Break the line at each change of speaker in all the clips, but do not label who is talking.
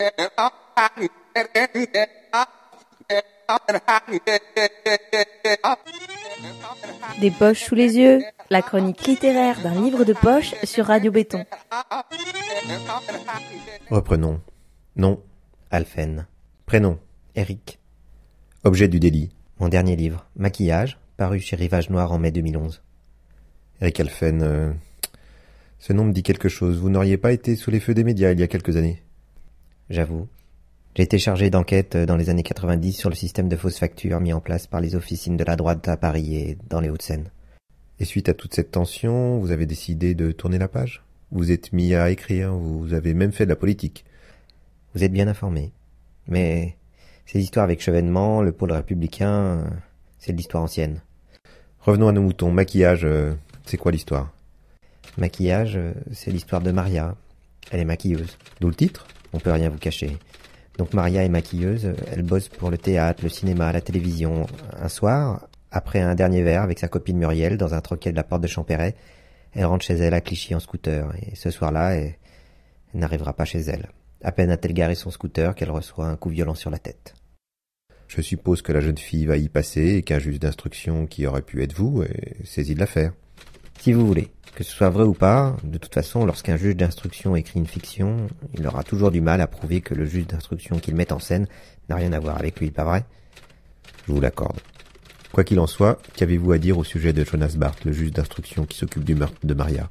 Des poches sous les yeux, la chronique littéraire d'un livre de poche sur Radio Béton.
Reprenons. Nom, Alphen. Prénom, Eric. Objet du délit, mon dernier livre, Maquillage, paru chez Rivage Noir en mai 2011. Eric Alphen, ce nom me dit quelque chose. Vous n'auriez pas été sous les feux des médias il y a quelques années? J'avoue. J'ai été chargé d'enquête dans les années 90 sur le système de fausses factures mis en place par les officines de la droite à Paris et dans les Hauts-de-Seine. Et suite à toute cette tension, vous avez décidé de tourner la page? Vous êtes mis à écrire, vous avez même fait de la politique. Vous êtes bien informé. Mais ces histoires avec Chevènement, le pôle républicain, c'est de l'histoire ancienne. Revenons à nos moutons. Maquillage, c'est quoi l'histoire? Maquillage, c'est l'histoire de Maria. Elle est maquilleuse. D'où le titre? On peut rien vous cacher. Donc Maria est maquilleuse, elle bosse pour le théâtre, le cinéma, la télévision. Un soir, après un dernier verre avec sa copine Muriel dans un troquet de la porte de Champéret, elle rentre chez elle à Clichy en scooter. Et ce soir-là, elle n'arrivera pas chez elle. À peine a-t-elle garé son scooter qu'elle reçoit un coup violent sur la tête. Je suppose que la jeune fille va y passer et qu'un juge d'instruction qui aurait pu être vous est saisi de l'affaire. Si vous voulez. Que ce soit vrai ou pas, de toute façon, lorsqu'un juge d'instruction écrit une fiction, il aura toujours du mal à prouver que le juge d'instruction qu'il met en scène n'a rien à voir avec lui, pas vrai? Je vous l'accorde. Quoi qu'il en soit, qu'avez-vous à dire au sujet de Jonas Barth, le juge d'instruction qui s'occupe du meurtre de Maria?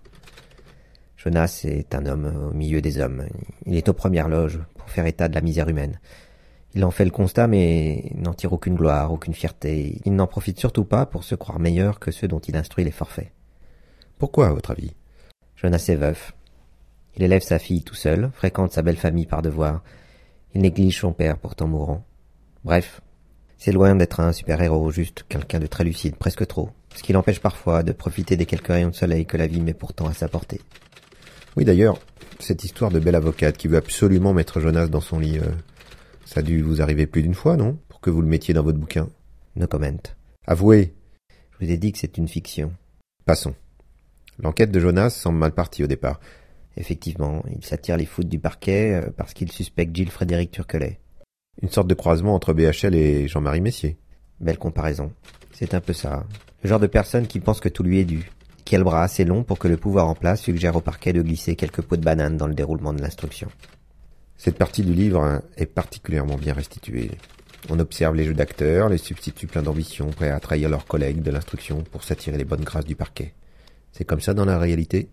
Jonas est un homme au milieu des hommes. Il est aux premières loges pour faire état de la misère humaine. Il en fait le constat, mais n'en tire aucune gloire, aucune fierté. Il n'en profite surtout pas pour se croire meilleur que ceux dont il instruit les forfaits. Pourquoi, à votre avis? Jonas est veuf. Il élève sa fille tout seul, fréquente sa belle famille par devoir. Il néglige son père, pourtant mourant. Bref, c'est loin d'être un super-héros, juste quelqu'un de très lucide, presque trop. Ce qui l'empêche parfois de profiter des quelques rayons de soleil que la vie met pourtant à sa portée. Oui, d'ailleurs, cette histoire de belle avocate qui veut absolument mettre Jonas dans son lit, ça a dû vous arriver plus d'une fois, non? Pour que vous le mettiez dans votre bouquin. No comment. Avouez. Je vous ai dit que c'est une fiction. Passons. L'enquête de Jonas semble mal partie au départ. Effectivement, il s'attire les foudres du parquet parce qu'il suspecte Gilles Frédéric Turquelet. Une sorte de croisement entre BHL et Jean-Marie Messier. Belle comparaison. C'est un peu ça. Le genre de personne qui pense que tout lui est dû. Qui a le bras assez long pour que le pouvoir en place suggère au parquet de glisser quelques pots de banane dans le déroulement de l'instruction. Cette partie du livre est particulièrement bien restituée. On observe les jeux d'acteurs, les substituts pleins d'ambition, prêts à trahir leurs collègues de l'instruction pour s'attirer les bonnes grâces du parquet. C'est comme ça dans la réalité?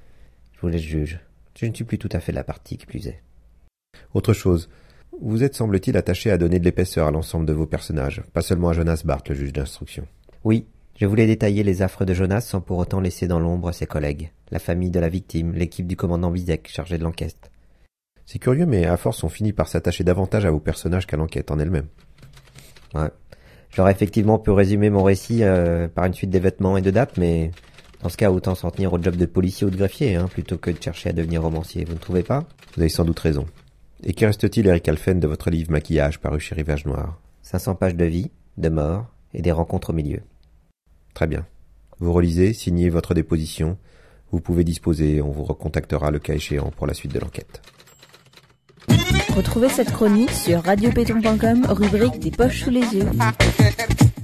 Je vous laisse juge. Je ne suis plus tout à fait la partie qui plus est. Autre chose. Vous êtes, semble-t-il, attaché à donner de l'épaisseur à l'ensemble de vos personnages, pas seulement à Jonas Barth, le juge d'instruction. Oui, je voulais détailler les affres de Jonas sans pour autant laisser dans l'ombre ses collègues, la famille de la victime, l'équipe du commandant Bizek, chargé de l'enquête. C'est curieux, mais à force on finit par s'attacher davantage à vos personnages qu'à l'enquête en elle-même. Ouais. J'aurais effectivement pu résumer mon récit par une suite d'événements et de dates, mais dans ce cas, autant s'en tenir au job de policier ou de greffier, plutôt que de chercher à devenir romancier, vous ne trouvez pas? Vous avez sans doute raison. Et qu'y reste-t-il, Eric Alphen, de votre livre Maquillage, paru chez Rivage Noir? 500 pages de vie, de mort et des rencontres au milieu. Très bien. Vous relisez, signez votre déposition. Vous pouvez disposer, on vous recontactera le cas échéant pour la suite de l'enquête.
Retrouvez cette chronique sur radiobéton.com, rubrique des poches sous les yeux.